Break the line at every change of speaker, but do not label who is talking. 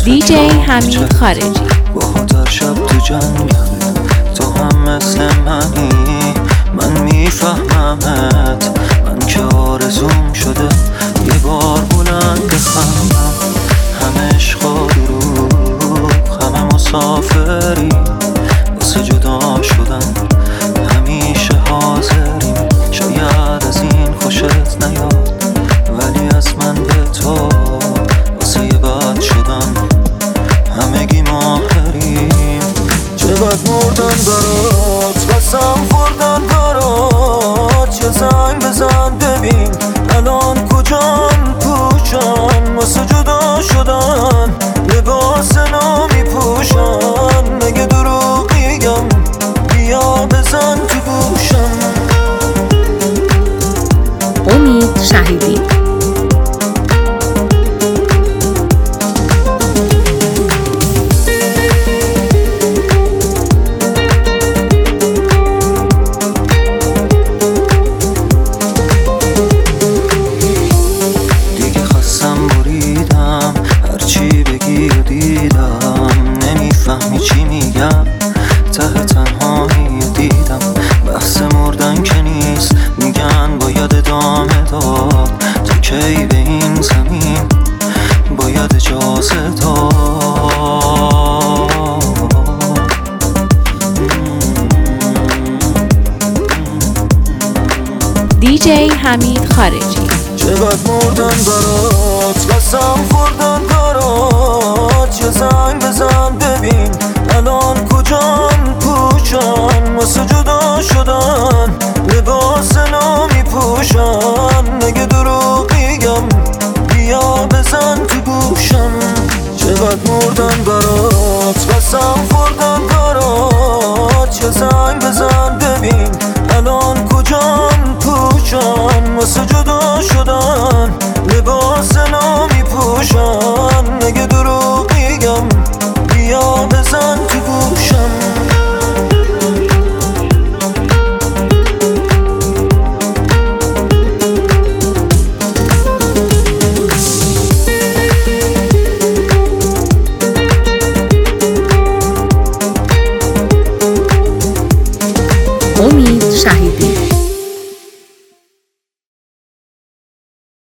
دیجی حمید خارجی.
با در شب تو جنگل، تو هم مثل منی، من میفهممت، من که آرزوم شده یه بار بلند بخوامم. همه عشق و دروغ، همه مسافری واسه جدا شدن، همیشه حاضریم. شاید از این خوشت نیاد، ولی از من به تو واسه یه بد شدن همگی ماهریم. چقدر مردن برات، قسم خوردن برات، یه زنگ بزن ببین الان کجان پوشن واسه جدا شدن، لباس نو میپوشن. مگه دروغ میگم؟ بیا بزن تو گوشم.
امید شهیدی.
نمیفهمی چی میگم، ته تنهایی دیدم. بحث مردن که نیست، میگن باید ادامه داد. تو کی به این زمین باید اجازه داد.
دیجی حمید خارجی.
چقدر مردن برات، قسم خوردن